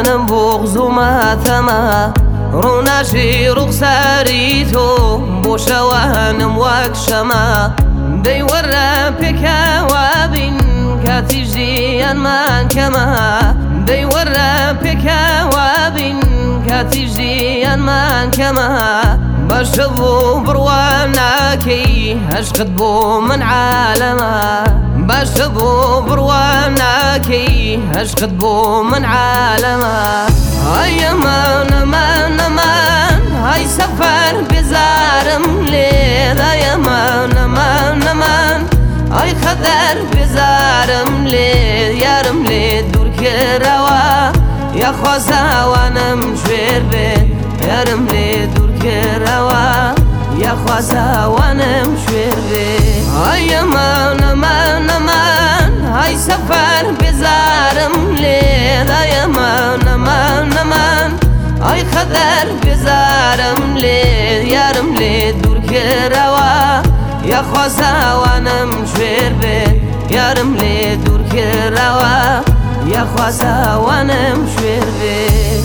زانم بغض و ماتەمە ڕووناژی ڕوخساری تۆ بۆ شەوانم وەک شەمە دەی وەرە پێکەوە بین کاتی ژیانمان کەمە دەی وەرە پێکەوە بین کاتی ژیانمان کەمە باشە بۆ بڕوان ناکەی عەشقت بۆ من عالەمە باشە بۆ بڕوان ناکەی عەشقت بۆ من عالەمە ئای ئەمان ئەمان ئەمان ئای سەفەر بێزارم لێت ئای ئەمان ئەمان ئەمان ئای خەدەر بێزارم لێت یارم لێت دوور کردەوە یاخوا زاوانم ژێر بێت یارم لێت دوور کردەوە یاخوا زاوانم ژێر بێت ئای ئەمان ئەمان ئەمان ئای سەفەر بێزارم لێت ئای ئەمان ئەمان ئەمان ئای خەدەر بێزارم لێت یارم لێت دوور کردەوە یاخوا زاوانم ژێر بێت یارم لێت دوور کردەوە یاخوا زاوانم ژێر بێت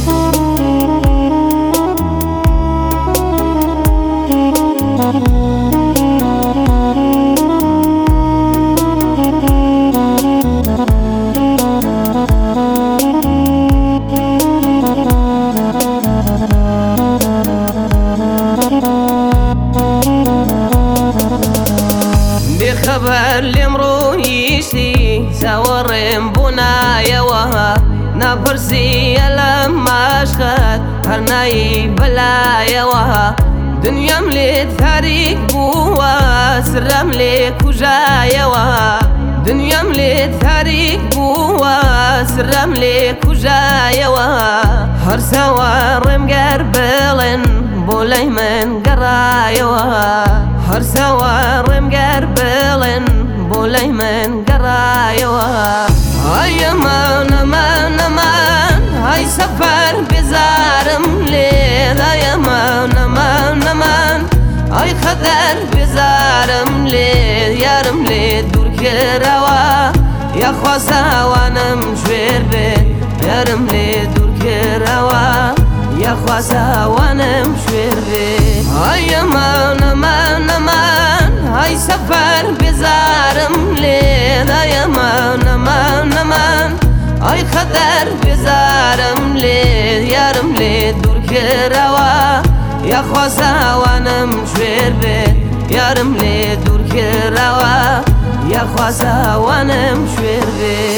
بێخەبەر لێم ڕۆیشتی چاوەڕێم بۆ نایەوە ناپرسیە لەم ماشقەت هەر نایی بەلایەوە دنیام لێت تاریک بووە سرم لێ کوژایەوە دنیام لێت تاریک بووە سرم لێ کوژایەوە هەر چاوەڕێم گەر بڵێن بۆ لای من گەڕایەوە هەر چاوەڕێم گەر بڵێن بۆ لای من گەڕایەوە ئای ئەمان ئەمان ئەمان ئای سەفەر بێزارم لێت ئای ئەمان ئەمان ئەمان ئای خەدەر بێزارم لێت یارم لێت دوور کردەوە یاخوا زاوانم ژێر بێت یارم لێت دوور کردەوە یاخوا زاوانم ژێر بێت ئای ئەمان ئەمان ئەمان ئای سەفەر بێزارم لێت ئای ئەمان ئەمان ئەمان ئای خەدەر بێزارم لێت یارم لێت دوور کردەوە یاخوا زاوانم ژێر بێت یارم لێت دوور کردەوە یاخوا زاوانم ژێر بێت